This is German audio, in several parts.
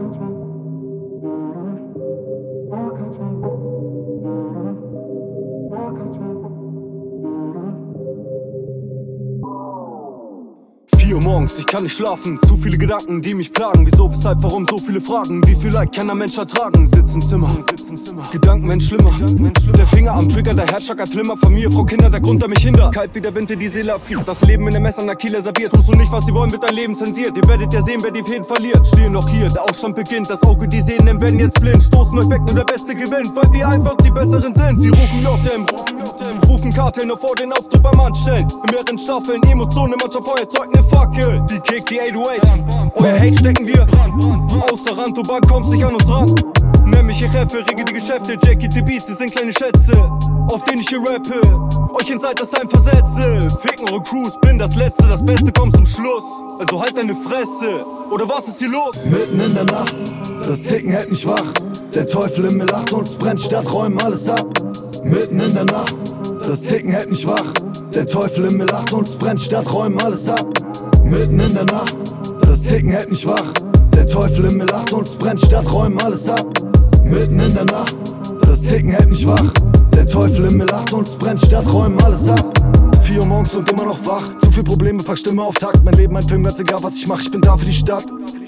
Uhr morgens, ich kann nicht schlafen. Zu viele Gedanken, die mich plagen. Wieso, weshalb, warum, so viele Fragen. Wie viel Leid kann ein Mensch ertragen? Sitz im Zimmer, Gedanken werden schlimmer. Der Finger am Trigger, der Herzschlag ein Flimmer. Familie, Frau, Kinder, der Grund, der mich hindert. Kalt wie der Wind, der die Seele erfriert. Das Leben in der Messer an der Kiele serviert. Tust du nicht, was sie wollen, wird dein Leben zensiert. Ihr werdet ja sehen, wer die Fäden verliert. Stehen noch hier, der Aufstand beginnt. Das Auge, die Sehnen werden jetzt blind. Stoßen euch weg, nur der Beste gewinnt. Weil wir einfach die Besseren sind. Sie rufen JM, rufen Kartell nur vor den Auftritt beim Anstellen. In mehreren Staffeln, Emotionen, mancher Feuer zeugt ne Fackel. Die Kick, die 808. Euer Hate stecken wir außer Rand, Tobak kommst nicht an uns ran. Nenn mich, ich rappe, regel die Geschäfte. Jackie, die Beats, sie sind kleine Schätze, auf denen ich hier rappe, euch ins Altersheim versetze. Ficken eure Crews, bin das Letzte, das Beste kommt zum Schluss. Also halt deine Fresse, oder was ist hier los? Mitten in der Nacht, das Ticken hält mich wach. Der Teufel in mir lacht und es brennt, Stadträumen alles ab. Mitten in der Nacht, das Ticken hält mich wach. Der Teufel in mir lacht und es brennt, Stadträumen alles ab. Mitten in der Nacht, das Ticken hält mich wach. Der Teufel in mir lacht und es brennt, Stadträumen alles ab. Mitten in der Nacht, das Ticken hält mich wach. Der Teufel in mir lacht und es brennt, Stadträumen alles ab. 4 Uhr morgens und immer noch wach. Zu viel Probleme, pack Stimme auf Takt. Mein Leben, ein Film, ganz egal was ich mach, ich bin da für die Stadt.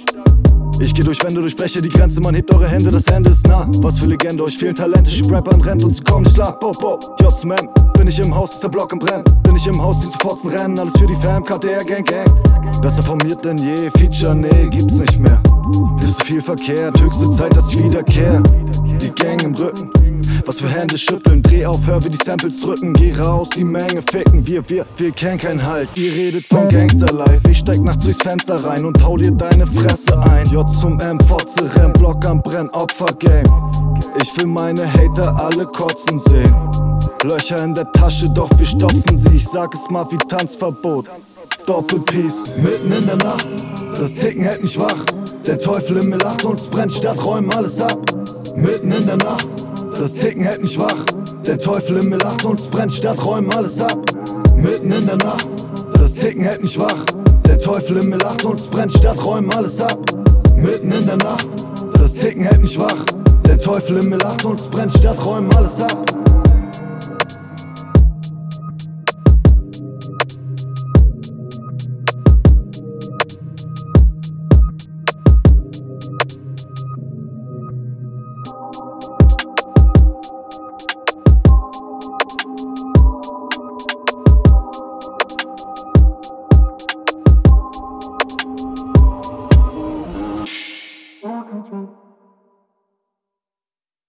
Ich geh durch Wände, durchbreche die Grenze, man hebt eure Hände, das Ende ist nah. Was für Legende, euch fehlen Talente, schieb Rapper in Rente und sie kommen nicht klar. Bo, J zum M, bin ich im Haus, ist der Block im Brennen. Bin ich im Haus, die zu Fotzen rennen, alles für die Fam, KTR, Gang, Gang. Besser formiert denn je, Feature, nee, gibt's nicht mehr. Ist viel verkehrt, höchste Zeit, dass ich wiederkehr. Die Gang im Rücken, was für Hände schütteln. Dreh auf, hör wie die Samples drücken. Geh raus, die Menge ficken. Wir kennen keinen Halt. Ihr redet von Gangster-Life. Ich steig nachts durchs Fenster rein und hau dir deine Fresse ein. J zum M, Fotze, Renn, Block am Brenn, Opfer-Game. Ich will meine Hater alle kotzen sehen. Löcher in der Tasche, doch wir stopfen sie. Ich sag es mal wie Tanzverbot. Doppelpiece. Mitten in der Nacht, das Ticken hält mich wach. Der Teufel in mir lacht und es brennt, Stadträumen alles ab. Mitten in der Nacht, das Ticken hält mich wach. Der Teufel in mir lacht und es brennt, Stadträumen alles ab. Mitten in der Nacht, das Ticken hält mich wach. Der Teufel in mir lacht und es brennt, Stadträumen alles ab. Mitten in der Nacht, das Ticken hält mich wach. Der Teufel in mir lacht und es brennt, Stadträumen alles ab. Control.